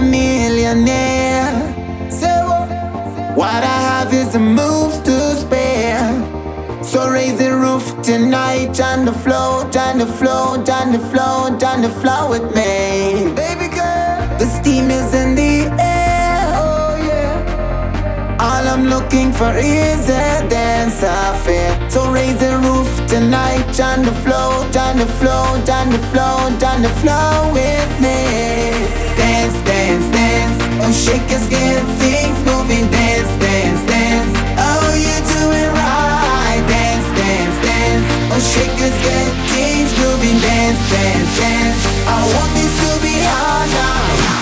millionaire. So what I have is a move to spare. So raise the roof tonight on the floor, on the floor, on the floor, on the floor with me. Baby girl, the steam is in the air. Oh yeah. All I'm looking for is a dance affair. So raise the roof tonight on the floor, on the floor, on the floor, on the floor with me. Dance, dance, dance. Oh, shake us, get things moving. Dance, dance, dance. Oh, you're doing right. Dance, dance, dance. Oh, shake us, get things moving. Dance, dance, dance. I want this to be our night.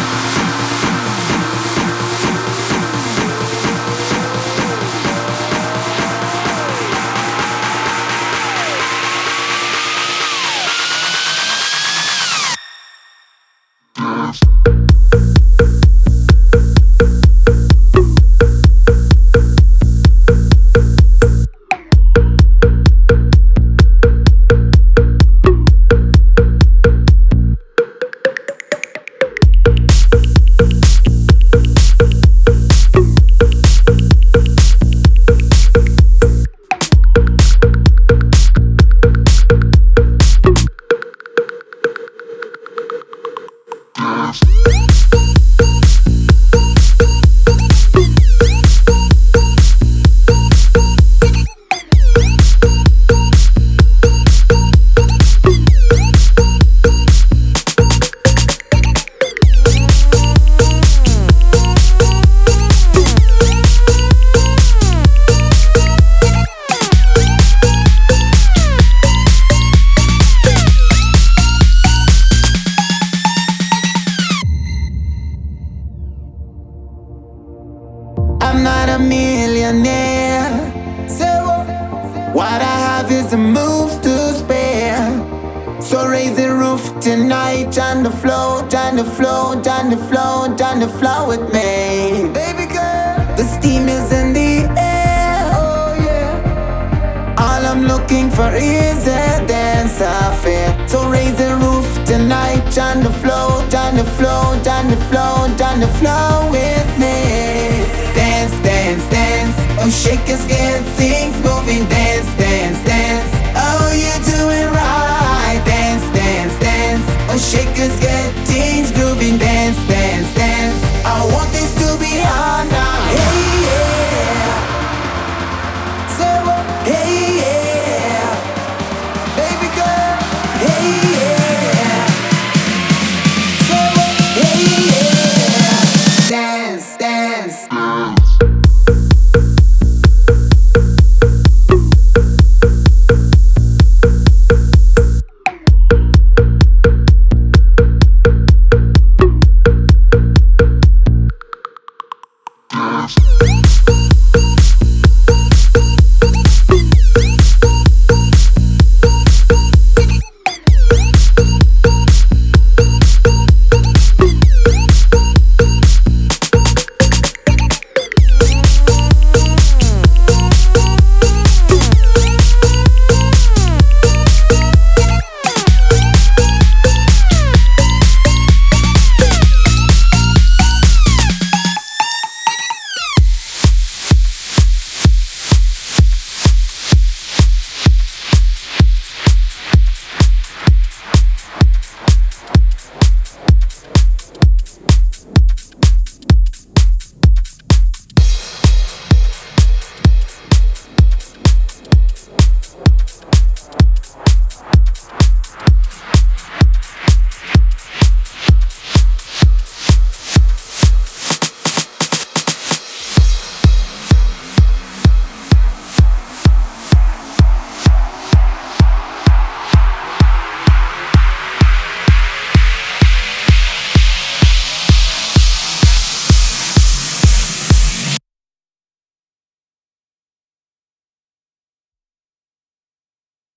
I'm not a millionaire. So what I have is a move to spare. So raise the roof tonight on the floor, on the floor, on the floor, on the floor with me. Baby girl, the steam is in the air. Oh yeah. All I'm looking for is a dance affair. So raise the roof tonight on the floor, on the floor, on the floor, on the floor with me. Dance, dance, dance. Oh, shake us, get things moving. Dance.